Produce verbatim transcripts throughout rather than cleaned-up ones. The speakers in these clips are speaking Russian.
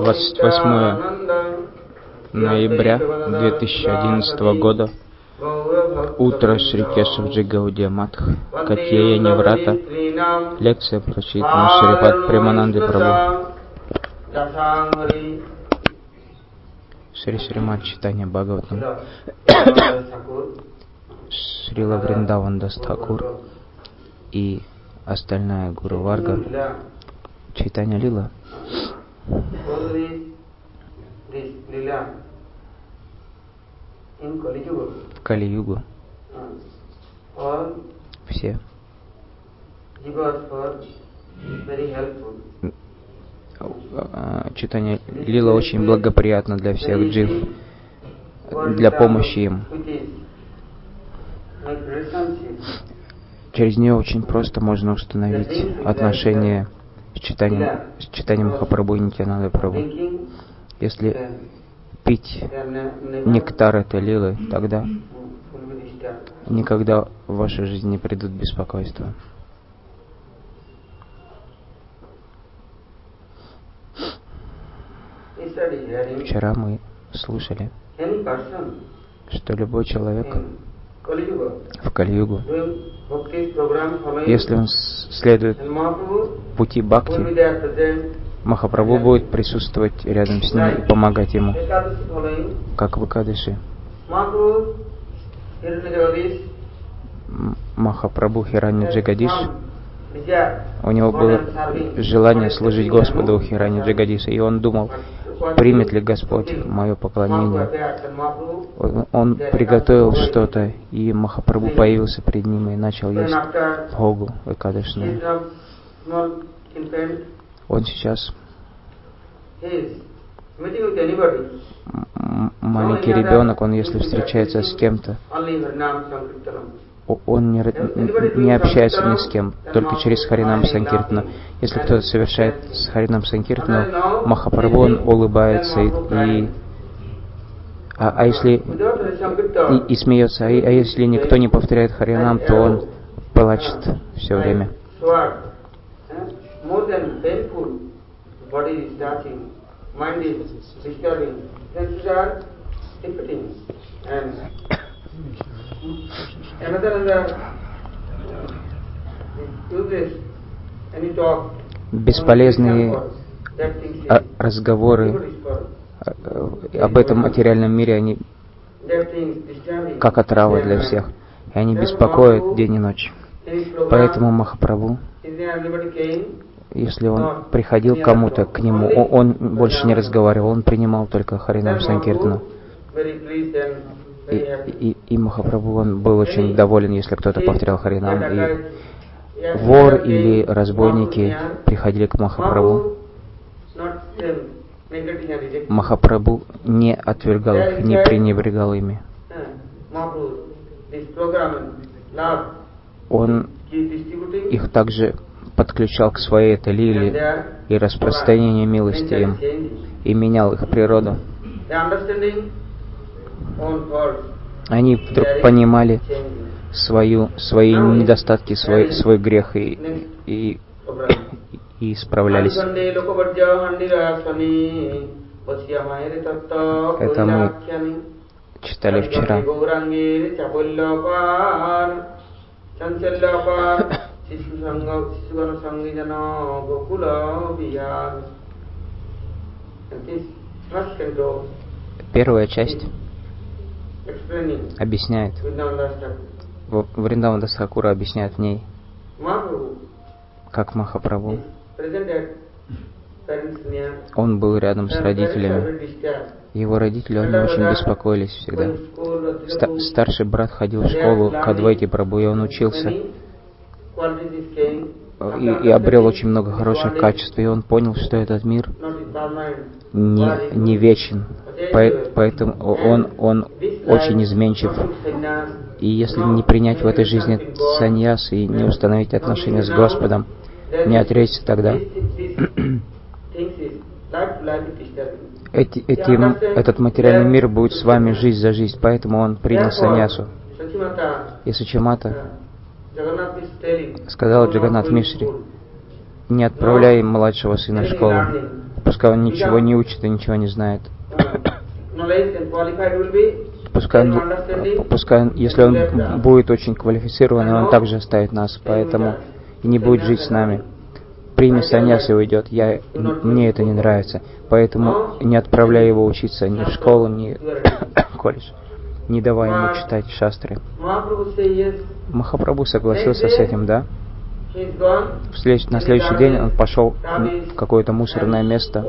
двадцать восьмое ноября две тысячи одиннадцатого года. Утро Шри Кешавджи Гаудия Матх, Катьея Неврата. Лекция прочитана Шрипад Премананды Прабhu. Шри Шримад Чайтанья Бхагаватам. Шрила Вриндаван Дас Тхакур и остальная Гуру Варга. Чайтанья Лила. В Кали-югу все Чайтанья Лила очень благоприятна для всех джив, для помощи им. Через нее очень просто можно установить отношения с Чайтаньей, с Чайтаньей Махапрабху и Нитьянандой Прабху. Если пить нектар этой лилы, тогда никогда в вашей жизни не придут беспокойства. Вчера мы слушали, что любой человек в Кали-югу, если он следует пути бхакти, Махапрабху будет присутствовать рядом с ним и помогать ему, как в Экадаши. Махапрабху Хиранья Джагадиш, у него было желание служить Господу Хиранья Джагадиша, и он думал, примет ли Господь мое поклонение. Он, он приготовил что-то, и Махапрабху появился перед ним и начал есть бхогу Экадашную. Он сейчас маленький ребенок, он если встречается с кем-то, он не, не общается ни с кем, только через Харинам Санкиртану. Если кто-то совершает с Харинам Санкиртану, Махапрабху, он улыбается и, и а, а если и, и смеется, а, а если никто не повторяет Харинам, то он плачет все время. Бесполезные разговоры об этом материальном мире, они как отрава для всех, и они беспокоят день и ночь. Поэтому Махапрабху, если он приходил к кому-то, к нему, он больше не разговаривал, он принимал только Харинам Санкиртану. И, и, и Махапрабху, он был очень доволен, если кто-то повторял Харинам. И вор или разбойники приходили к Махапрабху. Махапрабху не отвергал их, не пренебрегал ими. Он их также подключал к своей этой лиле и распространению милости им, и менял их природу. Они вдруг понимали свою, свои недостатки, свой, свой грех и, и, и исправлялись. Это мы читали вчера. Первая часть объясняет, Вриндаван Дас Тхакур объясняет в ней, как Махапрабху, он был рядом с родителями. Его родители, они очень беспокоились всегда. Ста- старший брат ходил в школу к Адвайте Прабху, и он учился. И, и обрел очень много хороших качеств, и он понял, что этот мир не, не вечен. Поэтому он, он очень изменчив. И если не принять в этой жизни саньяс и не установить отношения с Господом, не отречься тогда, эти, эти, этот материальный мир будет с вами жизнь за жизнь, поэтому он принял саньясу. И Сучимата сказал Джаганнат Мишри, не отправляй младшего сына в школу, пускай он ничего не учит и ничего не знает. Пускай, он, пускай он, если он будет очень квалифицированный, он также оставит нас, поэтому и не будет жить с нами. Прими саньяс и уйдет. Я, мне это не нравится, поэтому не отправляй его учиться ни в школу, ни в колледж. Не давай ему читать шастры. Махапрабху согласился с этим, да? В след... На следующий день он пошел в какое-то мусорное место,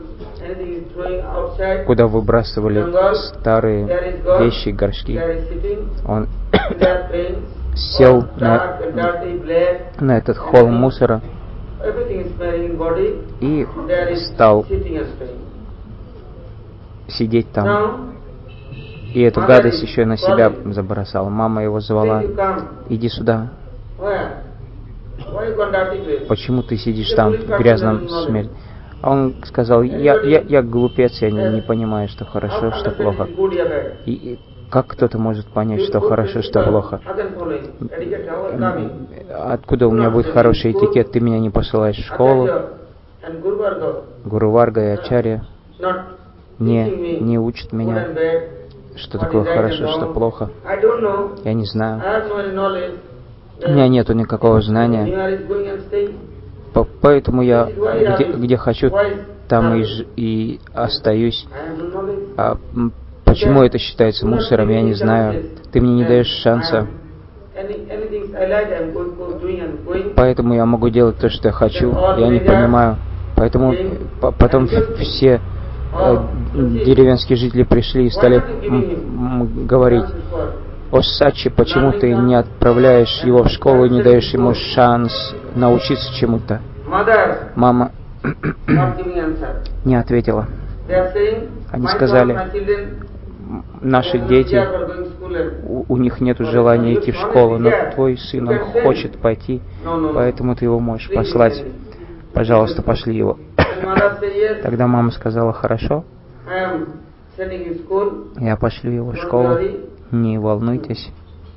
куда выбрасывали старые вещи, горшки. Он сел на, на этот холм мусора и стал сидеть там. И эту гадость еще и на себя забросал. Мама его звала: иди сюда. Почему ты сидишь там в грязном смерти? А он сказал: я, я, я глупец, я не, не понимаю, что хорошо, что плохо. И, и как кто-то может понять, что хорошо, что плохо? Откуда у меня будет хороший этикет? Ты меня не посылаешь в школу. Гуру Варга и Ачарья не, не учат меня, что такое хорошо, что плохо. Я не знаю. У меня нету никакого знания. Поэтому я где, где хочу, там и, ж, и остаюсь. А почему это считается мусором, я не знаю. Ты мне не даешь шанса. Поэтому я могу делать то, что я хочу. Я не понимаю. Поэтому потом все э, деревенские жители пришли и стали говорить: о Сачи, почему ты не отправляешь его в школу и не даешь ему шанс научиться чему-то? Мама не ответила. Они сказали: наши дети, у, у них нет желания идти в школу, но твой сын, он хочет пойти, поэтому ты его можешь послать. Пожалуйста, пошли его. Тогда мама сказала: хорошо, я пошлю его в школу, не волнуйтесь.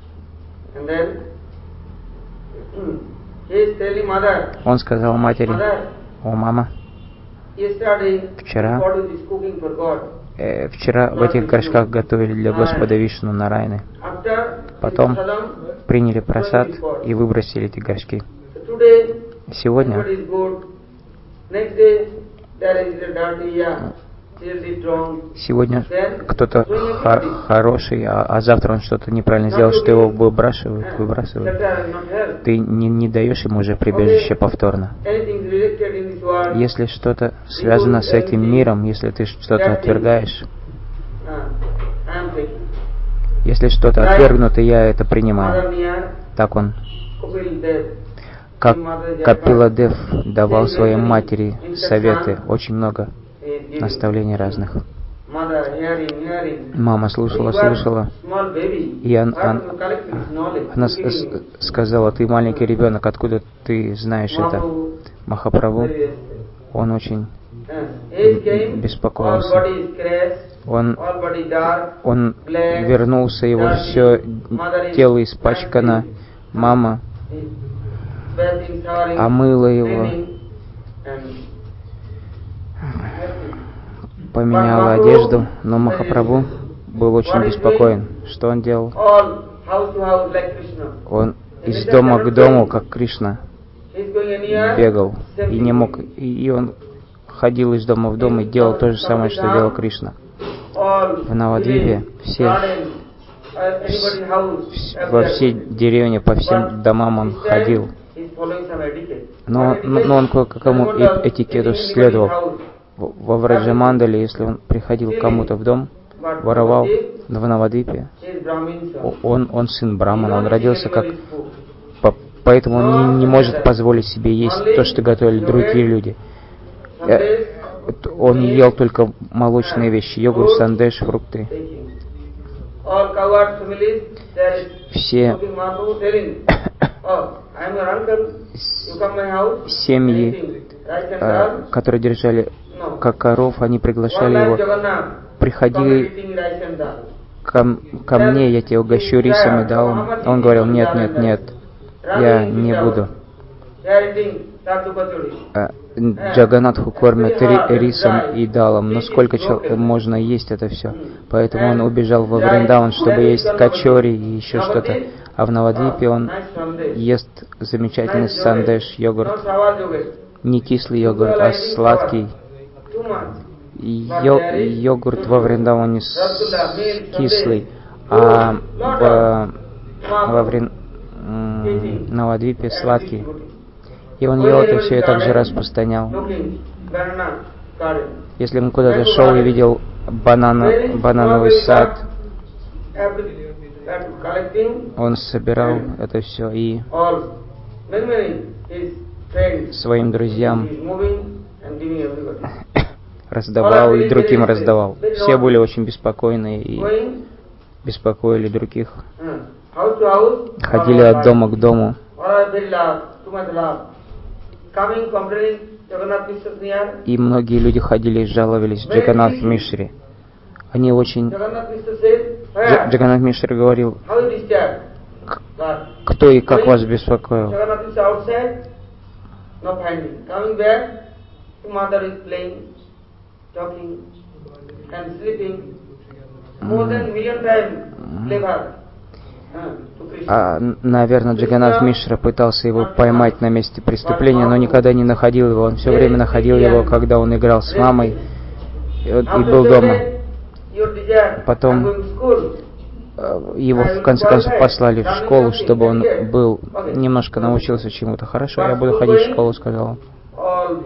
Он сказал матери: о, мама, вчера, э, вчера в этих горшках готовили для Господа Вишну Нараяны. Потом приняли прасад и выбросили эти горшки. Сегодня Сегодня кто-то хор- хороший, а, а завтра он что-то неправильно сделал, что его выбрасывают, выбрасывают. Ты не, не даешь ему уже прибежище повторно. Если что-то связано с этим миром, если ты что-то отвергаешь, если что-то отвергнуто, я это принимаю. Так он, как Капиладев давал своей матери советы, очень много наставлений разных. Мама слушала, слушала, и он, он, она сказала: ты маленький ребенок, откуда ты знаешь это? Махапрабху, он очень беспокоился. Он, он вернулся, его все тело испачкано. Мама омыла его, поменяла одежду, но Махапрабху был очень беспокоен. Что он делал? Он из дома к дому, как Кришна, бегал и не мог. И он ходил из дома в дом и делал то же самое, что делал Кришна. В Навадвипе все, во всей деревне, по всем домам он ходил. Но, но он кое-какому этикету следовал. Во Враджамандале, если он приходил к кому-то в дом, воровал в Навадвипе, он, он сын Брахмана, он родился как... Поэтому он не, не может позволить себе есть то, что готовили другие люди. Он ел только молочные вещи, йогурт, сандеш, фрукты. Все семьи, которые держали как коров, они приглашали его: приходи ко, ко мне, я тебе угощу рисом и дал. Он говорил: нет, нет, нет, я не буду. Джаганатху кормят ри- рисом и далом, но сколько чел- можно есть это все? Поэтому он убежал во Вриндаван, чтобы есть качори и еще что-то. А в Навадвипе он ест замечательный сандеш, йогурт. Не кислый йогурт, а сладкий. Йо- йогурт во Вриндаване с- кислый, а в, во Врин... Навадвипе сладкий. И он ел это все и также распространял. Если он куда-то шел и видел банана, банановый сад, он собирал это все и своим друзьям раздавал и другим раздавал. Все были очень беспокойны и беспокоили других. Ходили от дома к дому. И многие люди ходили и жаловались Джаганнатх Мишре. Они очень... Дж- Джаганнатх Мишра говорил, кто и как вас беспокоил. А, наверное, Джаганнатх Мишра пытался его поймать на месте преступления, но никогда не находил его. Он все время находил его, когда он играл с мамой и, и был дома. Потом его в конце концов послали в школу, чтобы он был немножко научился чему-то. Хорошо, я буду ходить в школу, сказал он.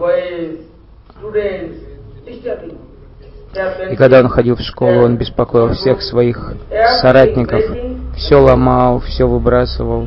И когда он ходил в школу, он беспокоил всех своих соратников, все ломал, все выбрасывал.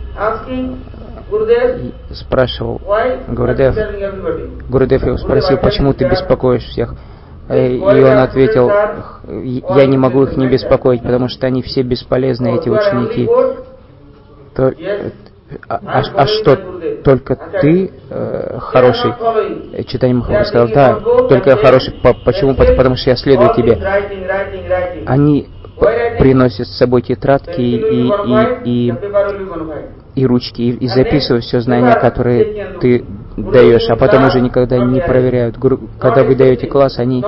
И спрашивал, Гурудев, Гурудев его спросил, почему ты беспокоишь всех? И он ответил, я не могу их не беспокоить, потому что они все бесполезны, эти ученики. То, а, а, а что, только ты э, хороший? Чайтанья Махапрабху сказал, да, только я хороший. Почему? Потому что я следую тебе. Они приносят с собой тетрадки и, и, и, и ручки, и, и записывают все знания, которые ты даешь, а потом уже никогда не проверяют. Когда вы даете класс, они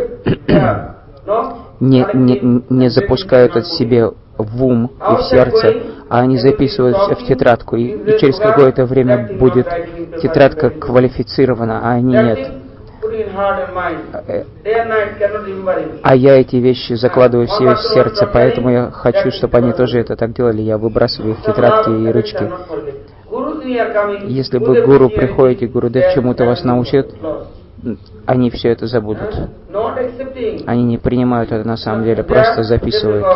не, не, не запускают от себя в ум и в сердце, а они записывают все в тетрадку, и, и через какое-то время будет тетрадка квалифицирована, а они нет. А я эти вещи закладываю в себе в сердце, поэтому я хочу, чтобы они тоже это так делали. Я выбрасываю их в тетрадки и ручки. Если вы к гуру приходите, Гурудев чему-то вас научит, они все это забудут. Они не принимают это на самом деле, просто записывают.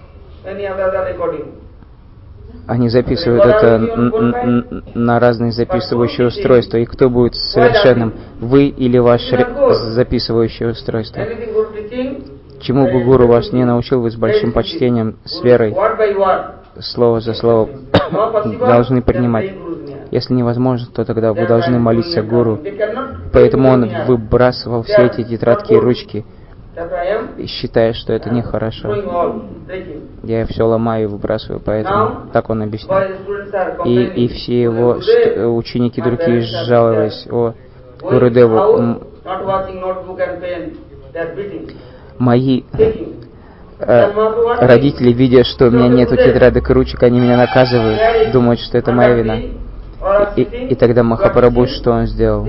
Они записывают это на разные записывающие устройства. И кто будет совершенным, вы или ваше записывающее устройство? Чему бы гуру вас не научил, вы с большим почтением, с верой, слово за слово должны принимать. Если невозможно, то тогда вы должны молиться гуру. Поэтому он выбрасывал все эти тетрадки и ручки, считая, что это нехорошо. Я все ломаю и выбрасываю, поэтому так он объяснял. И, и все его ученики другие жаловались: о, Гурудеву, мои э, родители, видя, что у меня нет тетрадок и ручек, они меня наказывают, думают, что это моя вина. И, и, и тогда Махапрабху, что он сделал?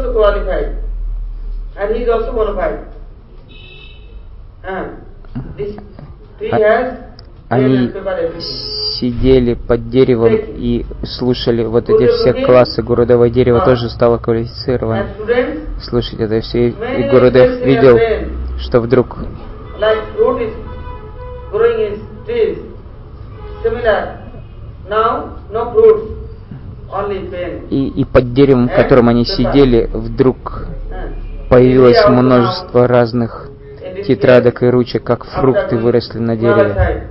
Они сидели под деревом и слушали вот эти все классы. Гурудева дерево тоже стало квалифицировано. Слушать это все. И Гурудев видел, что вдруг и, и под деревом, в котором они сидели, вдруг появилось множество разных тетрадок и ручек, как фрукты выросли на дереве.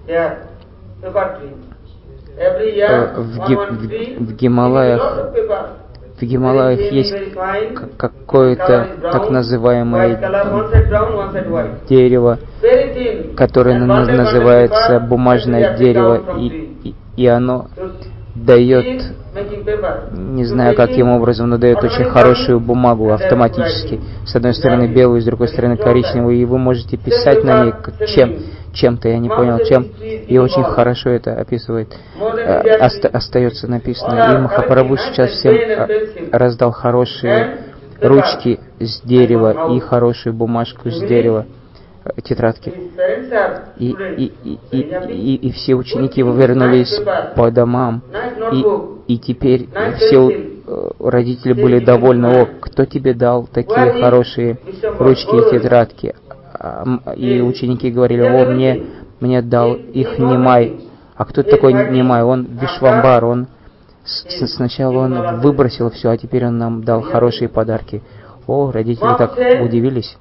В, Ги, в, в Гималаях в Гималаях есть какое-то так называемое дерево, которое называется бумажное дерево, и, и, и оно дает, не знаю каким образом, но дает очень хорошую бумагу автоматически. С одной стороны белую, с другой стороны коричневую, и вы можете писать на ней чем, чем-то, я не понял чем, и очень хорошо это описывает. Оста- остается написано. И Махапрабху сейчас всем раздал хорошие ручки с дерева и хорошую бумажку с дерева, тетрадки. И, и, и, и, и, и все ученики вернулись по домам. И, и теперь все родители были довольны. О, кто тебе дал такие хорошие ручки и тетрадки? И ученики говорили: о, мне, мне дал их Нимай. А кто такой Нимай? Он Вишвамбар. Он с, сначала он выбросил все, а теперь он нам дал хорошие подарки. О, родители так удивились.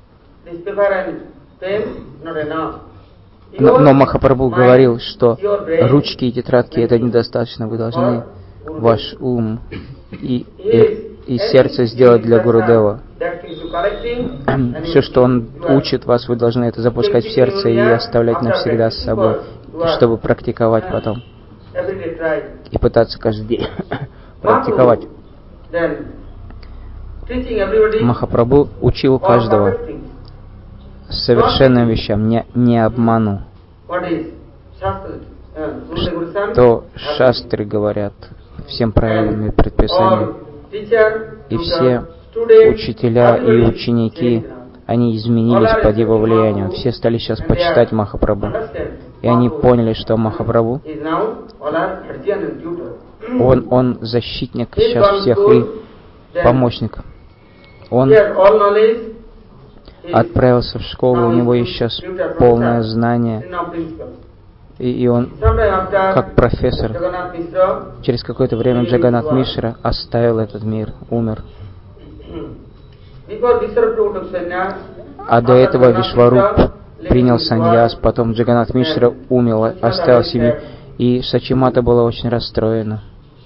Но, но Махапрабху говорил, что ручки и тетрадки это недостаточно. Вы должны ваш ум и, и, и сердце сделать для Гурудева. Все, что он учит вас, вы должны это запускать в сердце и оставлять навсегда с собой, чтобы практиковать потом. И пытаться каждый день практиковать. Махапрабху учил каждого совершенным вещам, не, не обману. Что шастры говорят, всем правилам и предписаниям. И все учителя и ученики, они изменились под его влиянием. Все стали сейчас почитать Махапрабху. И они поняли, что Махапрабху, он, он защитник сейчас всех и помощник. Он отправился в школу, у него есть сейчас полное знание. И, и он, как профессор, через какое-то время Джаганнат Мишра оставил этот мир, умер. А до этого Вишваруб принял саньяс, потом Джаганнат Мишра умер, оставил семью, и Сачимата была очень расстроена.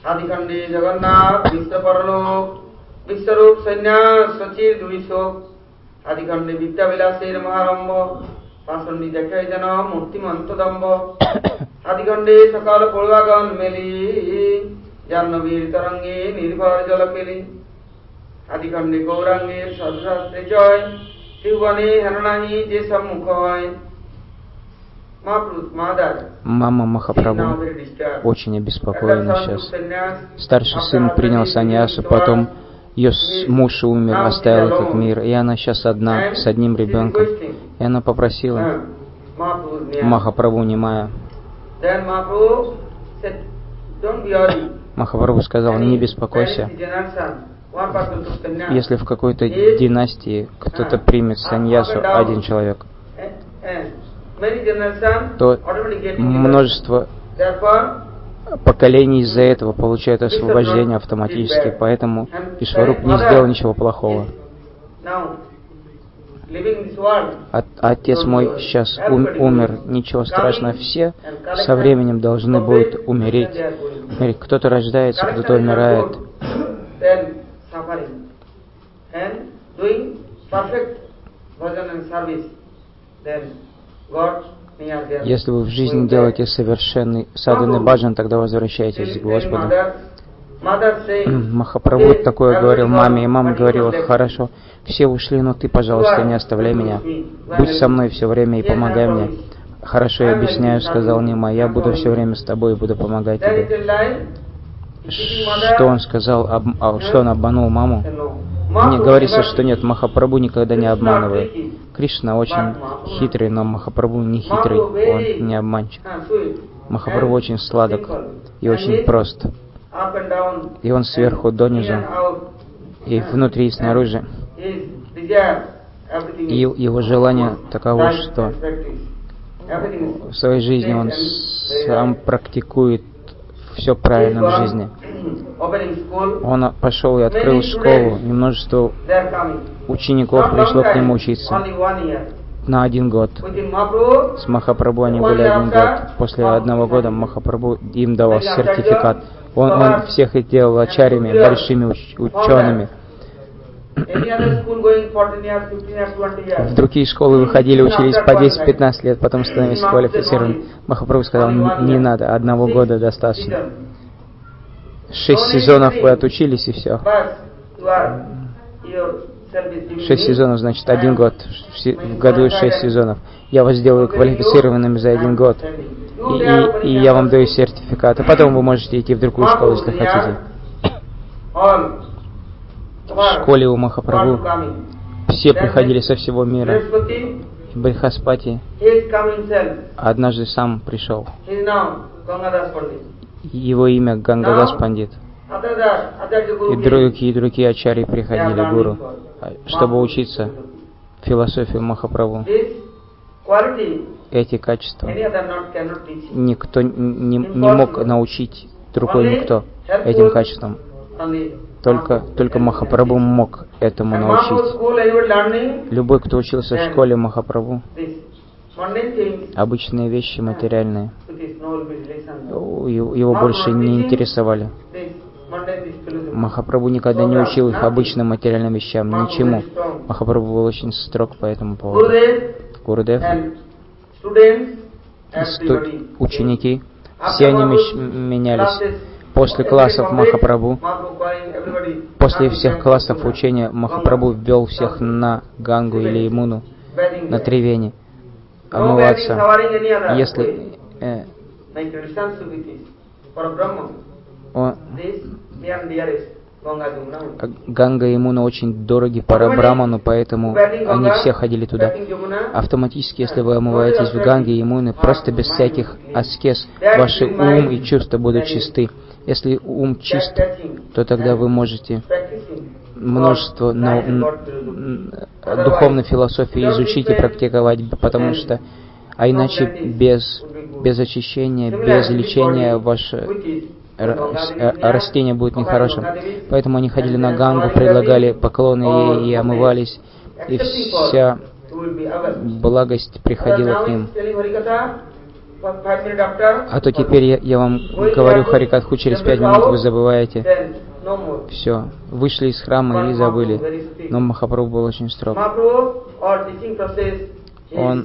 Мама Махапрабху очень обеспокоена сейчас. Старший сын принял саньясу, потом ее муж умер, оставил этот мир, и она сейчас одна, с одним ребенком. И она попросила Махапрабху Нимая. Махапрабху сказал: не беспокойся. Если в какой-то династии кто-то примет саньясу, один человек, то множество поколений из-за этого получают освобождение автоматически, поэтому Вишваруб не сделал ничего плохого. А, отец мой сейчас ум, умер, ничего страшного, все со временем должны будут умереть. Кто-то рождается, кто-то умирает. Если вы в жизни делаете совершенный саданный баджан, тогда возвращайтесь к Господу. Махапрабху такое говорил маме, и мама говорила: хорошо, все ушли, но ты, пожалуйста, не оставляй меня. Будь со мной все время и помогай мне. Хорошо, я объясняю, сказал Нима, я буду все время с тобой и буду помогать тебе. Что он сказал, об, а, что он обманул маму? Мне говорится, что нет, Махапрабху никогда не обманывает. Кришна очень хитрый, но Махапрабху не хитрый, он не обманщик. Махапрабху очень сладок и очень прост. И он сверху донизу, и внутри, и снаружи. И его желание таково, что в своей жизни он сам практикует все правильно в жизни. Он пошел и открыл школу, и множество учеников пришло к нему учиться на один год. С Махапрабху они были один год. После одного года Махапрабху им давал сертификат. Он, он всех их делал ачарьями, большими уч- учеными. В другие школы выходили, учились по десять-пятнадцать лет, потом становились квалифицированными. Махапрабху сказал: не надо, одного года достаточно. Шесть сезонов вы отучились и все. Шесть сезонов, значит, один год. В году шесть сезонов. Я вас сделаю квалифицированными за один год. И, и, и я вам даю сертификат. А потом вы можете идти в другую школу, если хотите. В школе у Махапрабху все приходили со всего мира. Брихаспати однажды сам пришел. Его имя Гангадас Пандит. И другие, другие ачарьи приходили, гуру, чтобы учиться философии Махапрабху. Эти качества никто не, не мог научить, другой никто этим качествам. Только, только Махапрабху мог этому научить. Любой, кто учился в школе Махапрабху, обычные вещи материальные его больше не интересовали. Махапрабху никогда не учил их обычным материальным вещам, ничему. Махапрабху был очень строг по этому поводу. Гурудев, ученики, все они менялись. После классов Махапрабху, после всех классов учения Махапрабху ввел всех на Гангу или Ямуну, на Тривени, омываться. Если э, о, Ганга и Ямуна очень дороги Парабраману, поэтому они все ходили туда. Автоматически, если вы омываетесь в Ганге и Ямуне, просто без всяких аскез, ваши ум и чувства будут чисты. Если ум чист, то тогда вы можете множество на, на, духовной философии изучить и практиковать, потому что, а иначе без, без очищения, без лечения ваше растение будет нехорошим. Поэтому они ходили на Гангу, предлагали поклоны ей и омывались, и вся благость приходила к ним. А то теперь я, я вам говорю Харикатху, через пять минут вы забываете. Все, вышли из храма и забыли. Но Махапрабху был очень строг. Он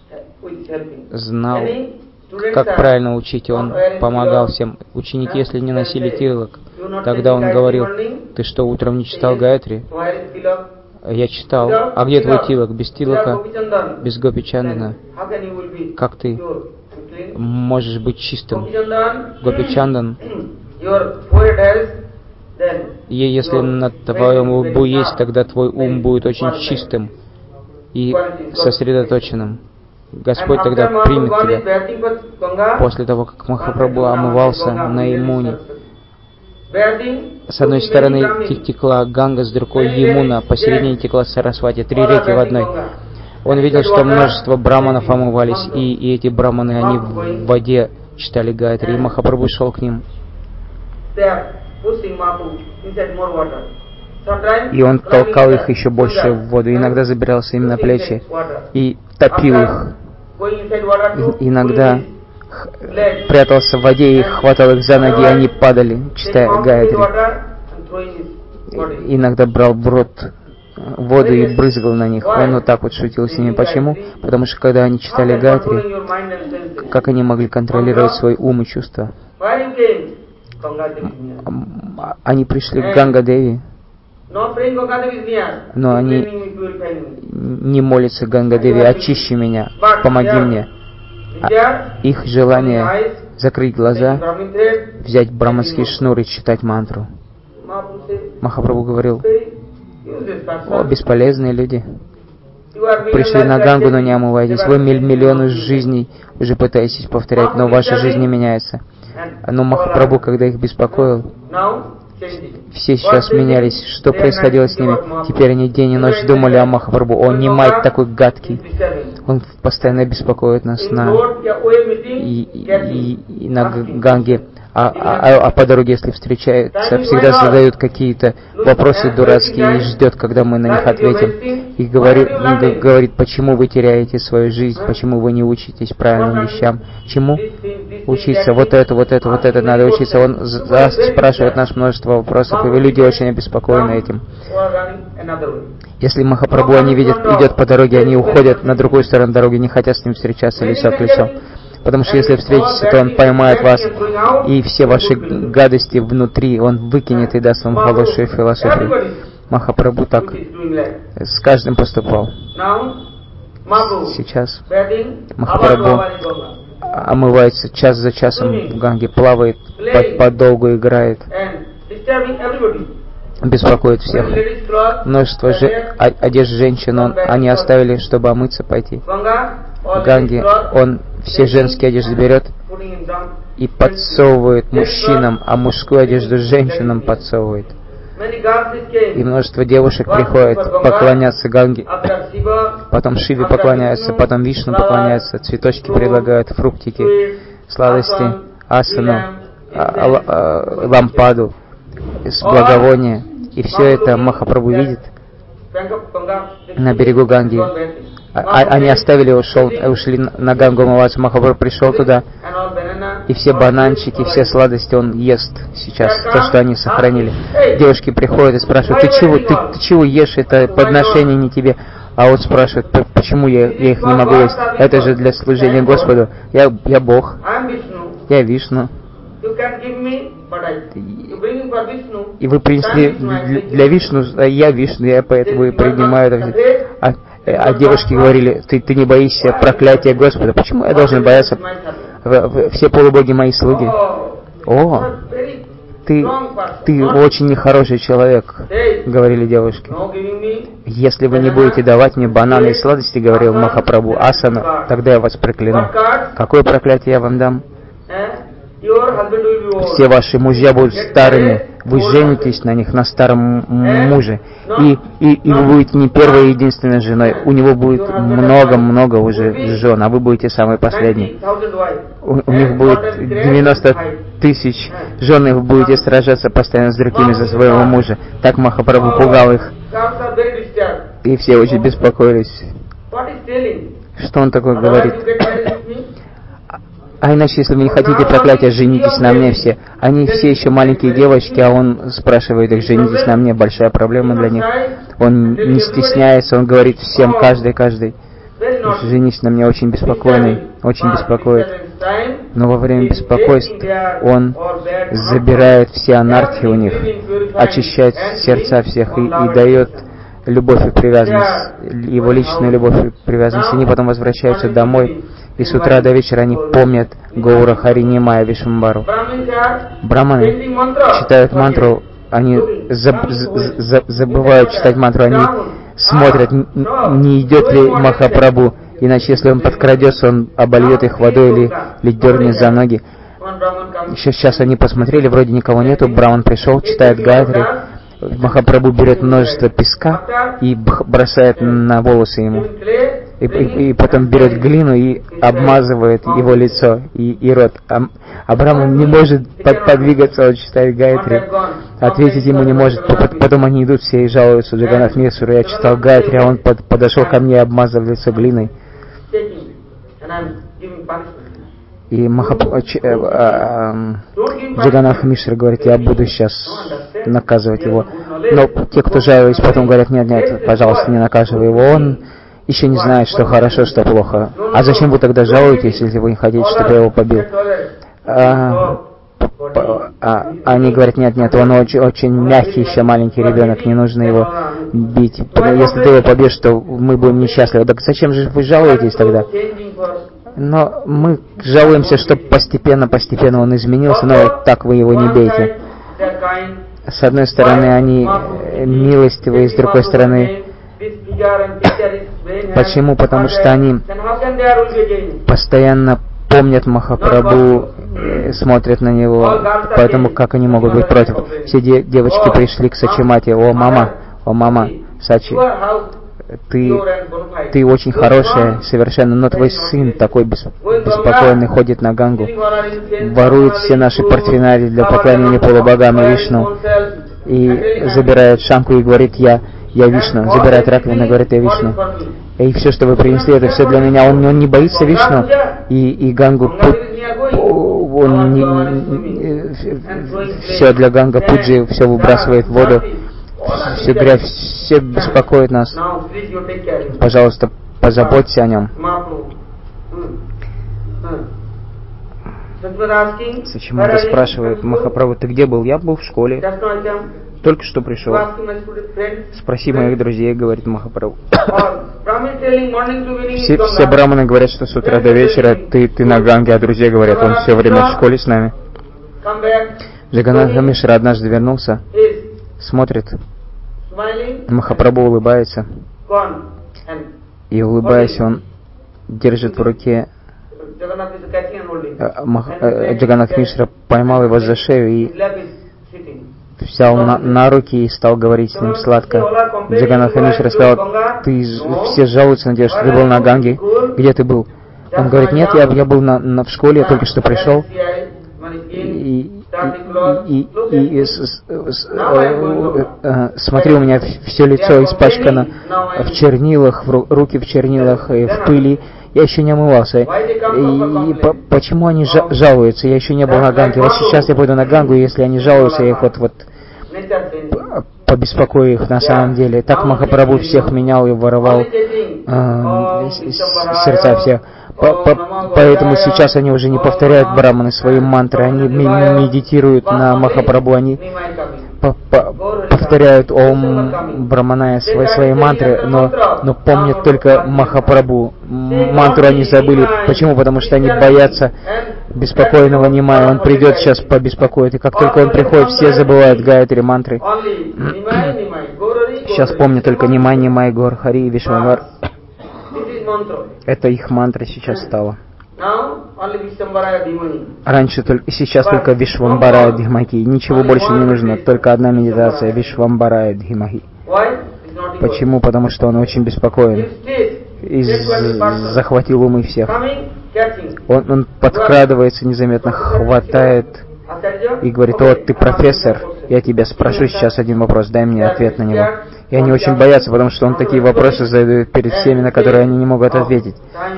знал, как правильно учить, он помогал всем. Ученики, если не носили тилак, тогда он говорил: ты что, утром не читал Гайатри? Я читал. А где твой тилак? Без тилака, без Гопичандана, как ты можешь быть чистым? Гопичандан, и если на твоем лбу есть, тогда твой ум будет очень чистым и сосредоточенным. Господь тогда примет тебя. После того, как Махапрабху омывался на Ямуне, с одной стороны текла Ганга, с другой Ямуна, посередине текла Сарасвати, три реки в одной. Он видел, что множество браманов омывались, и, и эти браманы, они в воде читали Гайатри, и Махапрабху шел к ним. И он толкал их еще больше в воду, иногда забирался им на плечи и топил их. И иногда прятался в воде и хватал их за ноги, и они падали, читая Гайатри. Иногда брал в рот воду и брызгал на них. Он вот так вот шутил с ними. Почему? Потому что когда они читали Гайатри, как они могли контролировать свой ум и чувства? Они пришли к Ганга-Деви, но они не молятся Ганга-Деви: очищи меня, помоги мне. А их желание закрыть глаза, взять браманский шнур и читать мантру. Махапрабху говорил: о, бесполезные люди, пришли на Гангу, но не омываетесь. Вы миллионы жизней уже пытаетесь повторять, но ваша жизнь не меняется. Но Махапрабху, когда их беспокоил, все сейчас менялись. Что происходило с ними? Теперь они день и ночь думали о Махапрабху. Он не мать такой гадкий. Он постоянно беспокоит нас на, и, и, и на Ганге. А, а, а по дороге, если встречаются, всегда задают какие-то вопросы дурацкие и ждет, когда мы на них ответим. И говорит, и говорит, почему вы теряете свою жизнь, почему вы не учитесь правильным вещам. Чему учиться? Вот это, вот это, вот это надо учиться. Он спрашивает нас множество вопросов, и люди очень обеспокоены этим. Если Махапрабху они видят, идет по дороге, они уходят на другую сторону дороги, не хотят с ним встречаться лицом к лицу. Потому что если встретитесь, то он поймает вас, и все ваши гадости внутри он выкинет и даст вам хорошую философию. Махапрабху так с каждым поступал. Сейчас Махапрабху омывается час за часом в Ганге, плавает, подолгу играет, беспокоит всех. Множество же, одежд женщин он, они оставили, чтобы омыться, пойти. В Ганге он все женские одежды берет и подсовывает мужчинам, а мужскую одежду женщинам подсовывает. И множество девушек приходят поклоняться Ганге, потом Шиве поклоняются, потом Вишну поклоняются, цветочки предлагают, фруктики, сладости, асану, лампаду, с благовония. И все это Махапрабху видит на берегу Ганги. А, они оставили, ушел, ушли на Гангу омываться. Махапрабху пришел туда, и все бананчики, все сладости он ест сейчас, то, что они сохранили. Девушки приходят и спрашивают: ты чего, ты, ты чего ешь, это подношение не тебе. А он спрашивает: почему я, я их не могу есть? Это же для служения Господу. Я, я Бог, я Вишну. И вы принесли для, для Вишну, а я Вишну, я поэтому и принимаю это. А, а девушки говорили: ты, ты не боишься проклятия Господа. Почему я должен бояться? Все полубоги мои слуги. О, ты, ты очень нехороший человек, говорили девушки. Если вы не будете давать мне бананы и сладости, говорил Махапрабху, асану, тогда я вас прокляну. Какое проклятие я вам дам? Все ваши мужья будут старыми, вы женитесь на них, на старом муже, и, и, и вы будете не первой и единственной женой, у него будет много-много уже жен, а вы будете самой последней. У, у них будет девяносто тысяч жен, и вы будете сражаться постоянно с другими за своего мужа. Так Махапрабху пугал их, и все очень беспокоились. Что он такое говорит? А иначе, если вы не хотите проклятия, женитесь на мне все. Они все еще маленькие девочки, а он спрашивает их: женитесь на мне, большая проблема для них. Он не стесняется, он говорит всем, каждый, каждый: женись на мне, очень беспокойный, очень беспокоит. Но во время беспокойств он забирает все анархии у них, очищает сердца всех и, и дает любовь и привязанность, его личную любовь и привязанность. Они потом возвращаются домой, и с утра до вечера они помнят Гаура Хари Нимая Вишвамбару. Браманы читают мантру, они заб, за, забывают читать мантру, они смотрят, не идет ли Махапрабху, иначе если он подкрадется, он обольет их водой или, или дернет за ноги. Сейчас, сейчас они посмотрели, вроде никого нету, Браман пришел, читает Гайатри, Махапрабху берет множество песка и бросает на волосы ему. И, и, и потом берет глину и обмазывает его лицо и, и рот. А, а Браман не может под, подвигаться, он читает Гайатри. Ответить ему не может. Потом они идут все и жалуются Джаганнатх Мишру: я читал Гайатри, а он под, подошел ко мне и обмазал лицо глиной. И Махап... Джаганнатх Мишра говорит: я буду сейчас наказывать его. Но те, кто жалуются, потом говорят: нет, нет, пожалуйста, не наказывай его. Он еще не знает, что хорошо, что плохо. А зачем вы тогда жалуетесь, если вы не хотите, чтобы я его побил? А, а, они говорят: нет, нет, он очень, очень мягкий, еще маленький ребенок, не нужно его бить. Если ты его побьешь, то мы будем несчастливы. Так зачем же вы жалуетесь тогда? Но мы жалуемся, что постепенно-постепенно он изменился, но так вы его не бейте. С одной стороны, они милостивые, с другой стороны... Почему? Потому что они постоянно помнят Махапрабху, смотрят на него, поэтому как они могут быть против? Все де- девочки пришли к Сачимате: о мама, о мама, Сачи, ты, ты очень хорошая, совершенно, но твой сын такой беспокойный, ходит на Гангу, ворует все наши портфенари для поклонения полубогам и Вишну, и забирает шанку и говорит: я Я Вишну, забирает раковину, говорит: я Вишну. И все, что вы принесли, это все для меня. Он, он не боится Вишну и, и Гангу. Он не, не, все для Ганга Пуджи, все выбрасывает в воду. Все грязь, все беспокоит нас. Пожалуйста, позаботься о нем. Сачиманда спрашивает Махапрабху: ты где был? Я был в школе. Только что пришел. Спроси моих друзей, говорит Махапрабху. Все, все браманы говорят, что с утра до вечера ты, ты на Ганге, а друзья говорят, он все время в школе с нами. Джаганатха Мишра однажды вернулся, смотрит, Махапрабху улыбается, и улыбаясь, он держит в руке, Джаганатх Мишра поймал его за шею и взял на, на руки и стал говорить с ним сладко. Джаганатх Мишра сказал: ты, все жалуются на тебя, что ты был на Ганге. Где ты был? Он говорит: нет, я, я был на, на, в школе, я только что пришел. И, и, и, и, и с, с, э, э, смотри, у меня все лицо испачкано в чернилах, в ру, руки в чернилах, и в пыли. Я еще не омывался. И, и по, почему они жалуются? Я еще не был на Ганге. Вот сейчас я пойду на Гангу, и если они жалуются, я их вот, вот побеспокою их на самом деле. Так Махапрабху всех менял и воровал э, сердца всех. По, по, поэтому сейчас они уже не повторяют браманы свои мантры, они медитируют на Махапрабху, они по, по, повторяют Ом Браманая свои, свои мантры, но, но помнят только Махапрабху. Мантру они забыли. Почему? Потому что они боятся беспокойного Нимая. Он придет сейчас побеспокоит, и как только он приходит, все забывают Гайатри мантры. Сейчас помнят только Нимай, Нимай, Гор, Хари и Вишвамбар. Это их мантра сейчас стала. Раньше только, сейчас только Вишвамбарая Дхимахи. Ничего больше не нужно, только одна медитация Вишвамбарая Дхимахи. Почему? Потому что он очень беспокоен и захватил умы всех. Он, он подкрадывается незаметно, хватает и говорит: о, ты профессор, я тебя спрошу сейчас один вопрос, дай мне ответ на него. И они очень боятся, потому что он такие вопросы задает перед всеми, на которые они не могут ответить.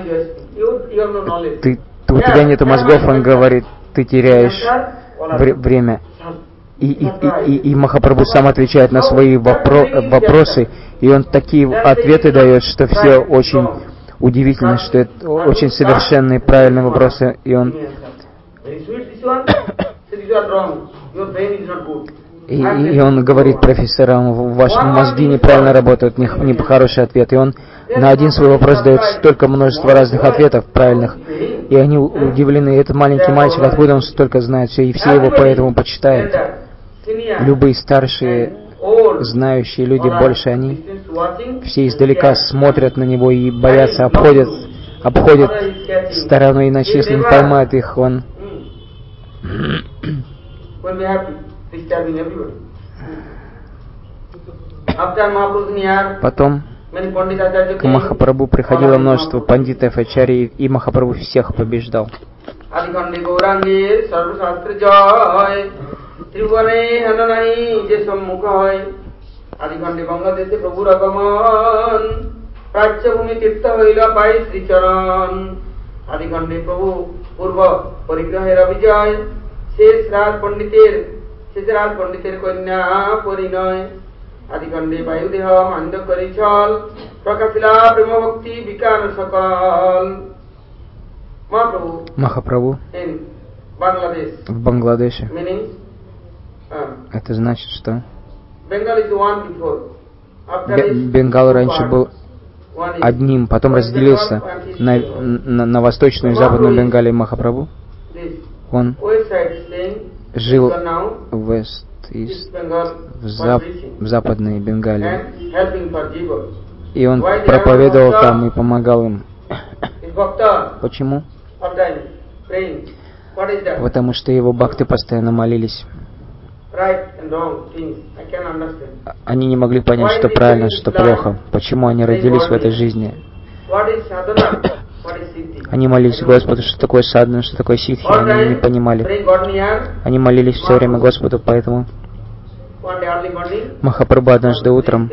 Ты, ты, у тебя нет мозгов, он говорит, ты теряешь вре- время. И, и, и, и Махапрабху сам отвечает на свои вопро- вопросы, и он такие ответы дает, что все очень удивительно, что это очень совершенные, правильные вопросы, и он... И, и он говорит профессорам: ваши мозги неправильно работают, не, не хороший ответ. И он на один свой вопрос дает столько множества разных ответов правильных. И они удивлены: этот маленький мальчик, откуда он столько знает все, и все его поэтому почитают. Любые старшие, знающие люди больше, они все издалека смотрят на него и боятся, обходят, обходят стороной, иначе если не поймают их, он... Потом к Махапрабху приходило множество пандитов, ачарьи, и Махапрабху всех побеждал. শেষরাজ পণ্ডিতের কন্যা পরিণয় আদিখণ্ডে বায়ুদেহ মান্দ করি ছল প্রকাশিলা প্রেম ভক্তি বিকার সকল Махапрабху в Бангладеше. Это значит, что Бенгал раньше был одним, потом разделился на, на, на восточную и западную Бенгалию. Махапрабху, он жил в West East, в, зап, в западной Бенгалии, и он проповедовал там и помогал им. Почему? Потому что его бхакты постоянно молились. Они не могли понять, что правильно, что плохо. Почему они родились в этой жизни? Они молились Господу, что такое садхана, что такое ситхи, они не понимали. Они молились все время Господу, поэтому Махапрабху однажды утром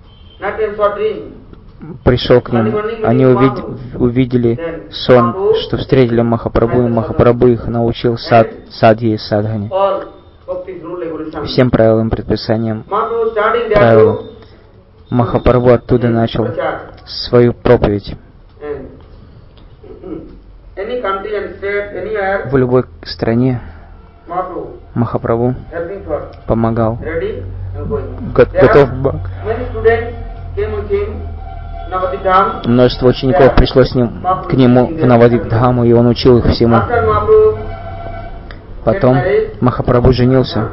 пришел к ним. Они увид- увидели сон, что встретили Махапрабху, и Махапрабху их научил сад, садхи и садхане. Всем правилам, предписаниям, правилам. Махапрабху оттуда начал свою проповедь. any country and state, anywhere, в любой стране Mahaprabhu Махапрабху helping for, помогал, ready and going. го- There готов are был. many students came with him, Navadvip Dham. Множество учеников пришло с ним, к нему в Навадвип-Дхаму, и он учил их всему. After Mahaprabhu Потом Махапрабху женился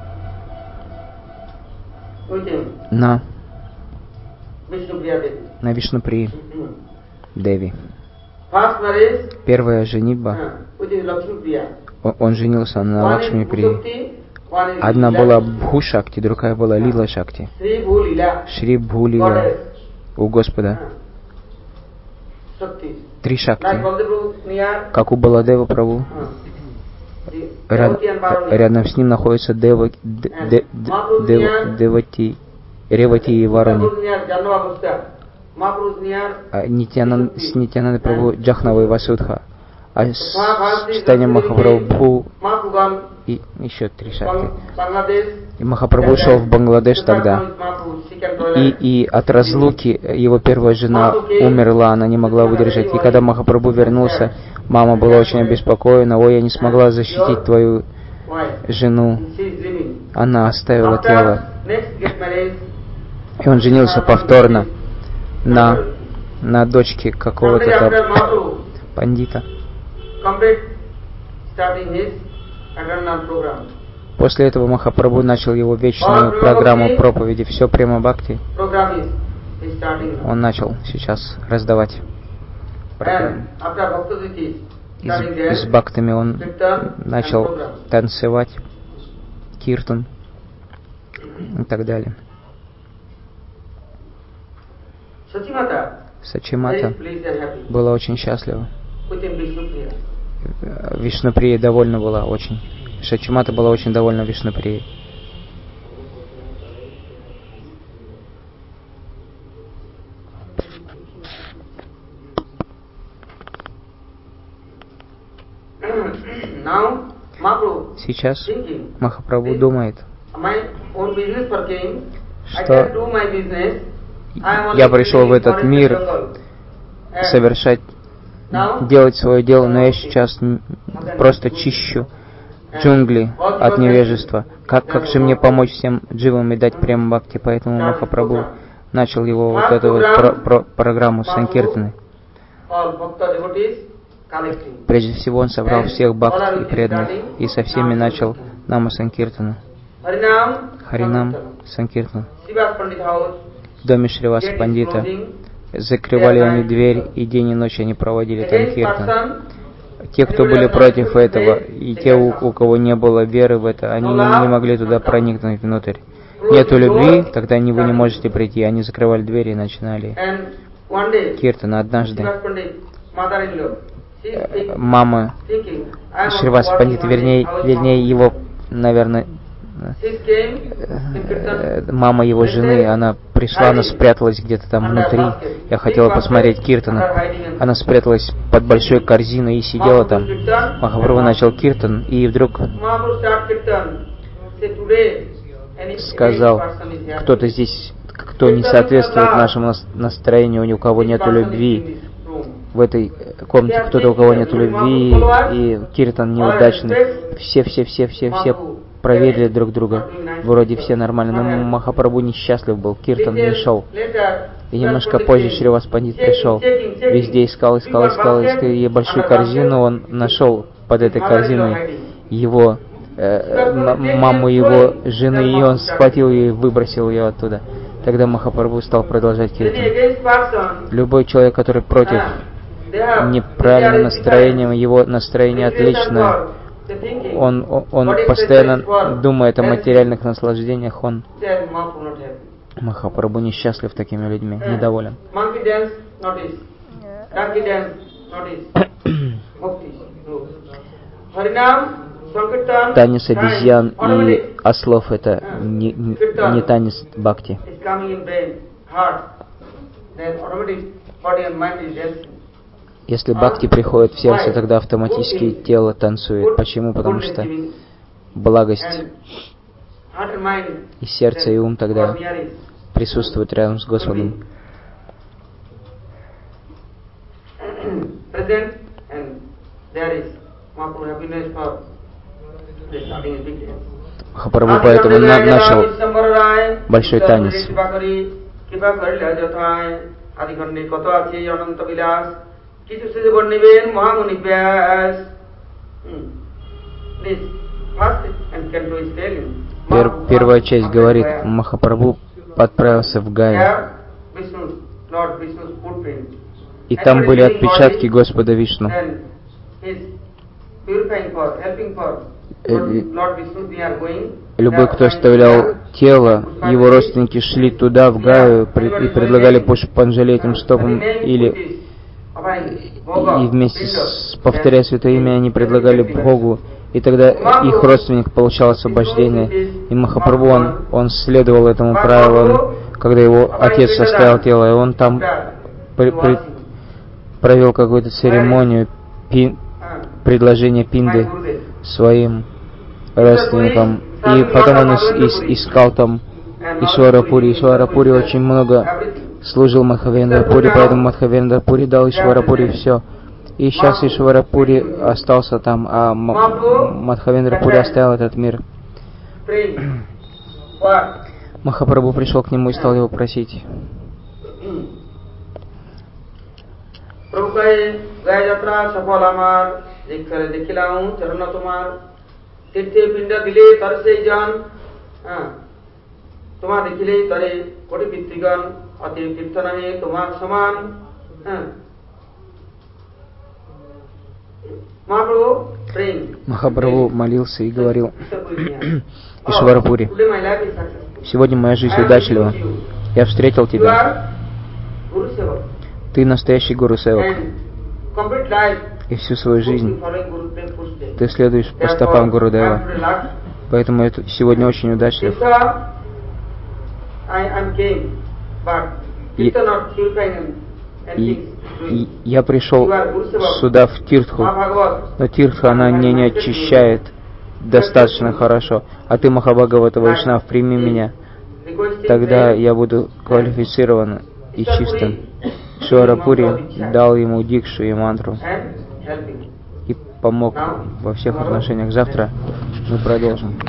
with him, на, Vishnupriya Devi. на Вишнуприи Деви. First marriage Первая женитьба, uh, with his Lakshmipriya. о- он женился на One is Лакшмиприи. Bhusakti, one is Одна Lila. была Бху-Шакти, другая была Лила-Шакти. Sri Bhu Lila, Шри Бху-Лила goddess, у Господа. uh, Shakti. Три Like Шакти. Baldev near Как у Баладева Прабху, uh, the ряд- Devaki and Parvati. рядом с ним находятся Дева, Д- Д- Д- Дев- Девати, Ревати и Варуни. Mahaprabhu near Jannavabhusta. Mahaprabhu near А Нитянан- с Нитянандой Прабху Джахнава и Васудха. А с Читанья Махапрабху Mahaprabhu и еще три Шакти. Bang- Bangladesh. И Махапрабху шел в Бангладеш тогда. И, и от разлуки его первая жена умерла, она не могла выдержать. И когда Махапрабху вернулся, мама была очень обеспокоена. Ой, я не смогла защитить твою жену. Она оставила тело. И он женился повторно на, на дочке какого-то там пандита. После этого Махапрабху начал его вечную программу проповеди «Все прямо бхакти». Он начал сейчас раздавать программу. И с, и с бхактами он начал танцевать, киртан и так далее. Сачимата была очень счастлива. Вишнуприя довольна была очень. Сачимата была очень довольна Вишнуприей. Сейчас Махапрабху думает, что я пришел в этот мир совершать, делать свое дело, но я сейчас просто чищу джунгли от невежества. Как, как же мне помочь всем дживам и дать прям бхакти? Поэтому Махапрабху начал его вот эту вот про, про, программу Санкиртаны. Прежде всего он собрал всех бхакти и преданных и со всеми начал Нама Санкиртану. Харинам Санкиртан. В доме Шриваса Пандита закрывали они дверь, и день и ночь они проводили Санкиртан. Те, кто были против этого, и те, у, у кого не было веры в это, они не, не могли туда проникнуть внутрь. Нету любви, тогда не, вы не можете прийти. Они закрывали двери и начинали киртан. Однажды мама Шриваса Пандита, вернее, вернее его, наверное, мама его жены, она пришла, она спряталась где-то там внутри. Я хотела посмотреть киртан. Она спряталась под большой корзиной и сидела там. Махапрабху начал киртан, и вдруг сказал, кто-то здесь, кто не соответствует нашему настроению, ни у кого нет любви. В этой комнате кто-то, у кого нет любви, и киртан неудачный. Все, все, все, все, все проверили друг друга. Вроде все нормально, но Махапрабху несчастлив был, киртан не шел. И немножко позже Шриваса Пандит пришел. Везде искал, искал, искал, искал. И большую корзину он нашел под этой корзиной его э, маму его жены, и он схватил ее и выбросил ее оттуда. Тогда Махапрабху стал продолжать киртан. Любой человек, который против неправильным настроением, его настроение отличное. Он, он, он постоянно думает о материальных наслаждениях, он Махапрабху несчастлив такими людьми, недоволен. Танец обезьян и ослов — это не, не танец бхакти. Если бхакти приходит в сердце, тогда автоматически тело танцует. Почему? Потому что благость и сердце, и ум тогда присутствуют рядом с Господом. Махапрабху поэтому на- начал большой танец. Пер- первая часть говорит, Махапрабху отправился в Гаю, и там были отпечатки Господа Вишну. Любой, кто оставлял тело, его родственники шли туда, в Гаю, и предлагали Пушпанджали этим стопам, или и вместе с, повторяя святое имя, они предлагали Богу, и тогда их родственник получал освобождение. И Махапрабху, он, он следовал этому правилу, он, когда его отец оставил тело, и он там при, при, провел какую-то церемонию пи, предложения пинды своим родственникам. И потом он ис, ис, искал там Ишварапури. Ишварапури очень много служил Мадхавендрапури, поэтому Мадхавендрапури дал Ишварапури все. И сейчас Ишварапури остался там, а Мадхавендрапури оставил этот мир. Махапрабху пришел к нему и стал его просить. Махапрабху молился и говорил Ишварапури: сегодня моя жизнь удачлива. Я встретил тебя. Ты настоящий Гуру Севак. И всю свою жизнь ты следуешь по стопам Гурудева. Поэтому это сегодня очень удачлив. И, и, и я пришел сюда в Тиртху, но Тиртха она не, не очищает достаточно хорошо. А ты, Махабхагавата Вайшнав, прими меня. Тогда я буду квалифицирован и чистым. Ишварапури дал ему дикшу и мантру и помог во всех отношениях. Завтра мы продолжим.